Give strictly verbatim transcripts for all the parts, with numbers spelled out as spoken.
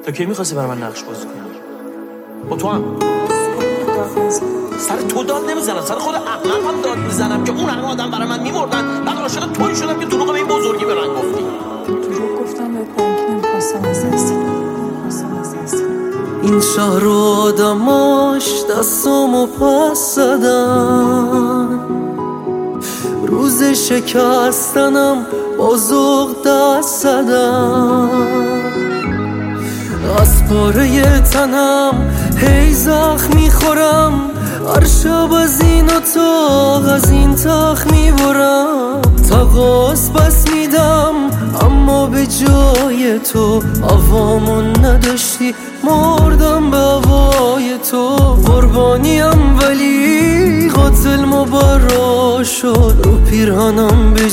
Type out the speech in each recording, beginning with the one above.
تا کی میخواستی برای من نقش بازی کنی؟ با تو هم سر تو داد نمیزنم، سر خود احمقم داد میزنم که اون همه آدم برای من میمردن، بعد عاشق تویی شدم که دروغ به این بزرگی به من گفتی. دروغ گفتم بهت برای که نمیخواستم از دست نمیخواستم از دست. این شهر رو آدماش دستامو پس زدن، روز شکستنم بازوق دست زدن، از پاره تنم هی زخم میخورم، هر شب از این اتاق از این تخت میبرم، تقاس بس میدم اما به جای تو هوامون نداشتی، مردم به هوای تو، قربانیم ولی قاتل مبرا شد، رو پیرهنم به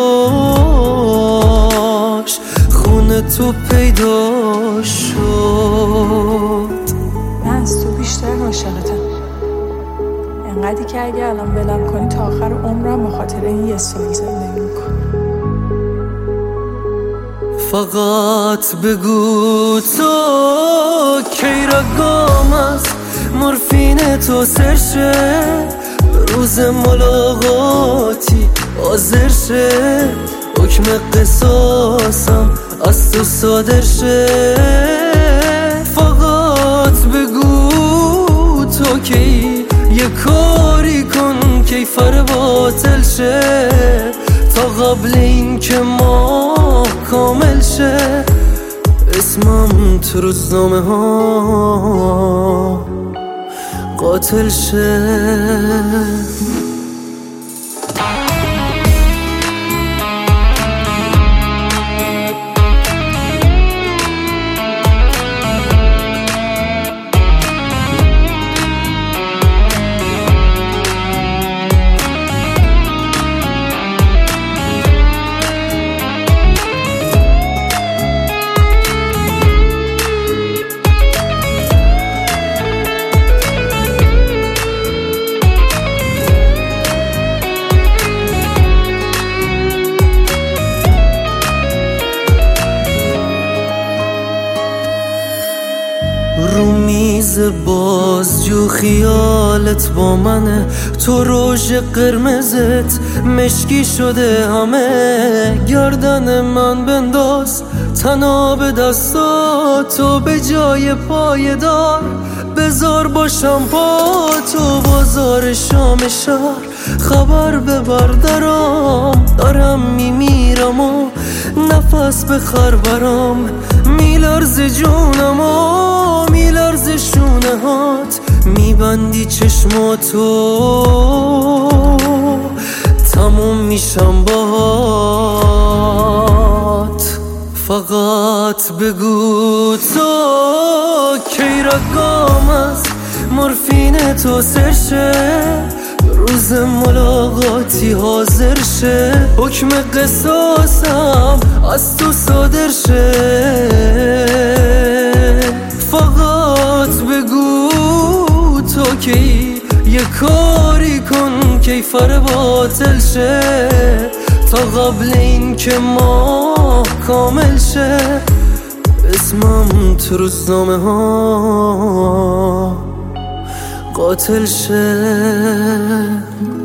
جاش خون تو پیدا شد. من از تو بیشتر عاشقتم، انقدری که اگه الان ولم کنی تا آخر عمرم به خاطر این یه سال زندگی میکنم. فقط بگو تو کی رگام از مورفین تو سرشه، روز ملاقاتی حاضر شه، حکم قصاصم از تو صادر شه. فقط بگو تو کی یه کاری کن کیفر باطل شه، تا قبل این که ما کامل شه، اسمم تو روزنامه ها قاتل شه. رو میز بازجو خیالت با منه، تو روژ قرمزت مشکی شده همه، گردن من بنداز تنها به دستاتو، به جای پایدار بذار باشم پا تو، بازار شام شهر خبر ببر درام، دارم میمیرم و نفس بخر برام، میلرز جونم و میلرز شونه هات، میبندی چشماتو تموم میشم باهات. فقط بگو تو کی رگام از مورفین تو سرشه، روز ملاقاتی حاضر شه، حکم قصاصم از تو صادر شه. فقط بگو تو کی یه کاری کن کیفر باطل شه، تا قبل این که ما کامل شه، اسمم تو روزنامه ها قاتل شه.